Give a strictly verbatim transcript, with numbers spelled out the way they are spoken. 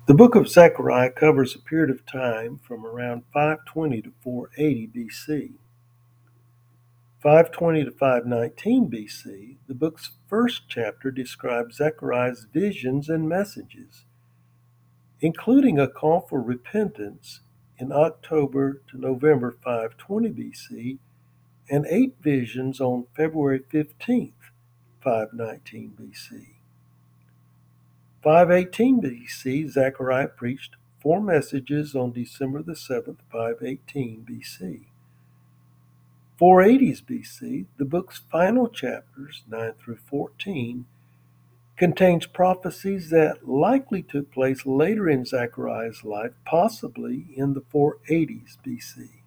The book of Zechariah covers a period of time from around five twenty to four eighty B C. five twenty to five nineteen B C, the book's first chapter describes Zechariah's visions and messages, including a call for repentance in October to November five twenty B C and eight visions on February fifteenth, five nineteen B C. five eighteen B C, Zechariah preached four messages on December the seventh, five eighteen B C. four eighty B C, the book's final chapters, nine through fourteen, contains prophecies that likely took place later in Zechariah's life, possibly in the four eighties B C.